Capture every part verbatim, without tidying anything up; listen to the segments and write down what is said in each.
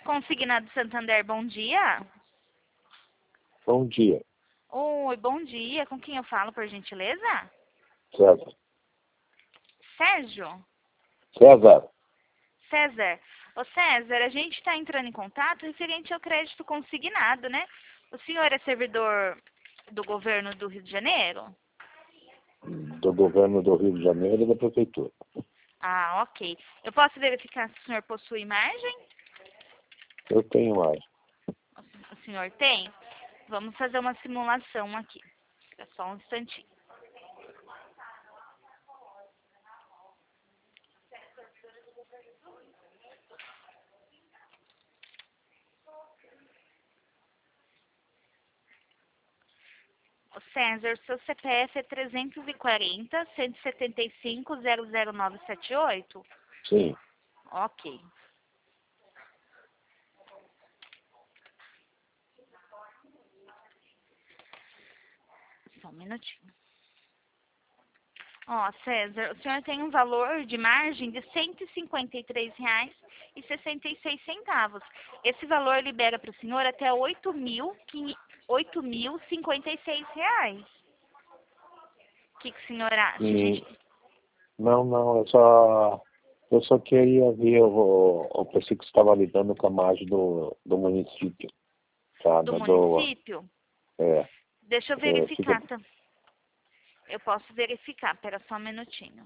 Consignado Santander, bom dia. Bom dia. Oi, bom dia. Com quem eu falo, por gentileza? César. Sérgio? César. César. Ô César, a gente está entrando em contato referente ao crédito consignado, né? O senhor é servidor do governo do Rio de Janeiro? Do governo do Rio de Janeiro e da prefeitura. Ah, ok. Eu posso verificar se o senhor possui margem? Eu tenho mais. O senhor tem? Vamos fazer uma simulação aqui. É só um instantinho. Ô César, seu C P F é trezentos e quarenta, cento e setenta e cinco, zero zero nove sete oito? Sim. Ok. Só um minutinho. Ó, César, o senhor tem um valor de margem de cento e cinquenta e três reais e sessenta e seis centavos. Esse valor libera para o senhor até oito mil e cinquenta e seis reais. O que, que o senhor acha, E... gente? Não, não, eu só, eu só queria ver, o, eu pensei que você estava lidando com a margem do, do município. Tá, Do da, do, município? é, Deixa eu é, fica, verificar, tá? Eu posso verificar, pera só um minutinho.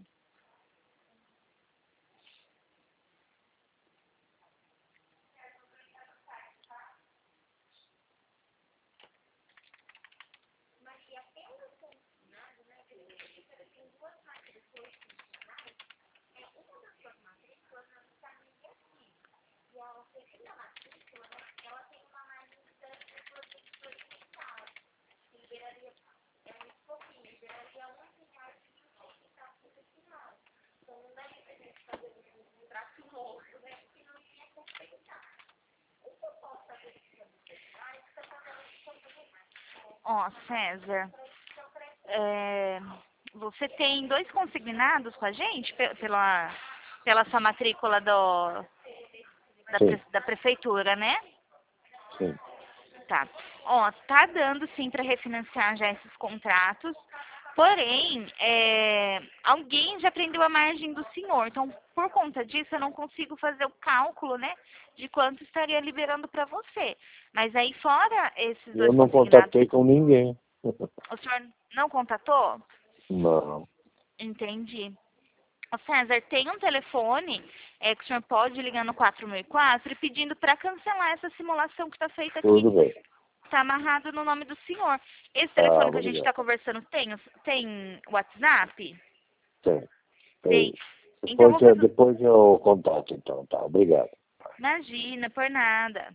Ó, César, é, você tem dois consignados com a gente pe- pela, pela sua matrícula do, da, sim, pre- da prefeitura, né? sim. Tá. Ó, tá dando sim para refinanciar já esses contratos, porém, é, alguém já prendeu a margem do senhor, então por conta disso eu não consigo fazer o cálculo, né, de quanto estaria liberando para você. Mas aí fora esses Eu dois não consignados, contatei com ninguém. o senhor não contatou? Não, Entendi. Ô César, tem um telefone é, que o senhor pode ligar no quatro mil e quatro e pedindo para cancelar essa simulação que está feita aqui. tudo bem. Está amarrado no nome do senhor. Esse Tá, telefone que a gente obrigado. está conversando tem, os- tem WhatsApp? Tem, Tem. tem. Então Depois, vou eu- fazer. depois eu contato, então, tá, obrigado. Imagina, por nada.